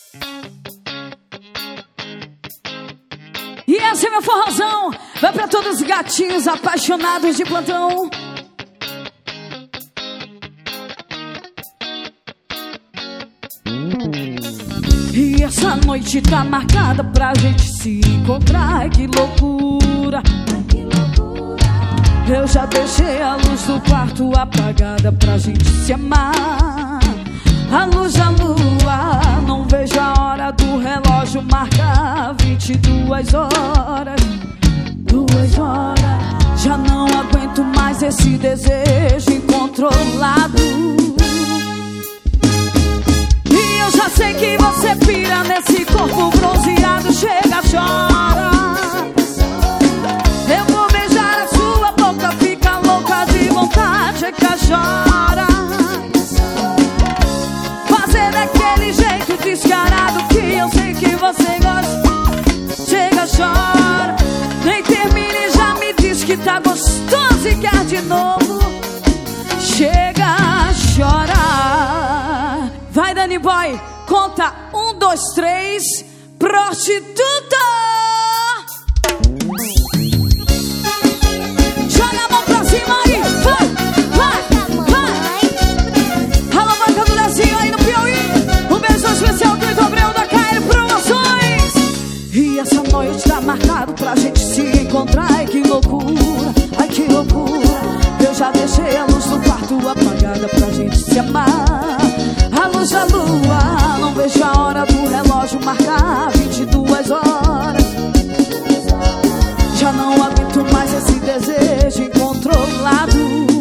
E esse é meu forrozão, vai pra todos os gatinhos apaixonados de plantão. E essa noite tá marcada pra gente se encontrar. Que loucura, que loucura. Eu já deixei a luz do quarto apagada pra gente se amar. A luz da lua, não vejo a hora do relógio marcar 22 horas. 2 horas, já não aguento mais esse desejo incontrolado. E eu já sei que você pira nesse corpo bronzeado. Chega, chora. Eu vou beijar a sua boca, fica louca de vontade. Chega, chora. Fazer daquele jeito descarado que eu sei que você gosta. Chega, chora. Nem termine, já me diz que tá gostoso e quer de novo. Chega, chora. Vai, Danny Boy, conta 1, 2, 3. Prostituta. Joga a mão pra cima aí. Vai, vai, vai. Alô, banca do Lezinho aí no Piauí. Um beijo especial do Ito Abreu da KL Promoções. E essa noite tá marcado pra gente se encontrar. Ai, que loucura, ai, que loucura. Eu já deixei a luz do quarto apagada pra gente se amar. A luz da lua, não vejo a hora do relógio marcar 22 horas. Já não aguento mais esse desejo incontrolado.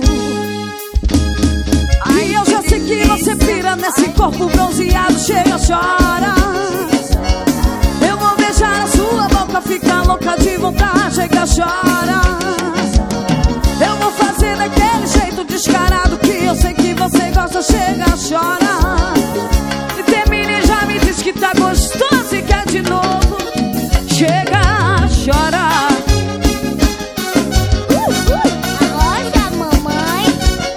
Aí eu já sei que você pira nesse corpo bronzeado. Chega, chora. Eu vou beijar a sua boca, fica louca de vontade. Chega, chora. Eu vou fazer daquele jeito descarado que eu sei que você gosta. Chega, chora. E termine, já me diz que tá gostoso e quer de novo. Chega, chora. Arrocha, mamãe.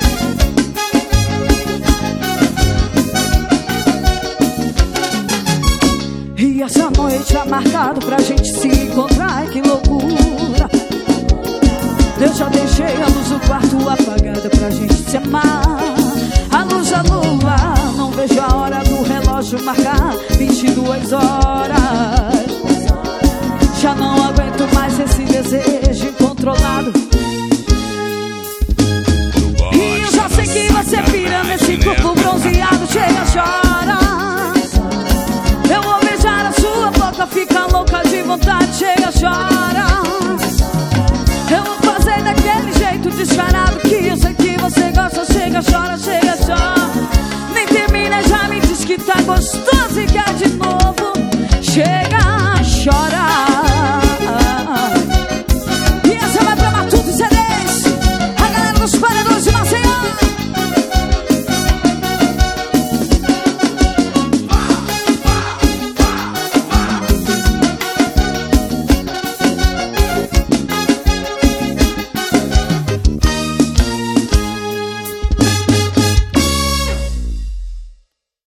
E essa noite é marcado pra gente se encontrar. Ai, que loucura. Eu já deixei a luz do quarto apagada pra gente se amar. A luz da lua, não vejo a hora do relógio marcar 22 horas. Já não aguento mais esse desejo incontrolado. E eu já sei que você pira nesse corpo bronzeado. Chega, chora.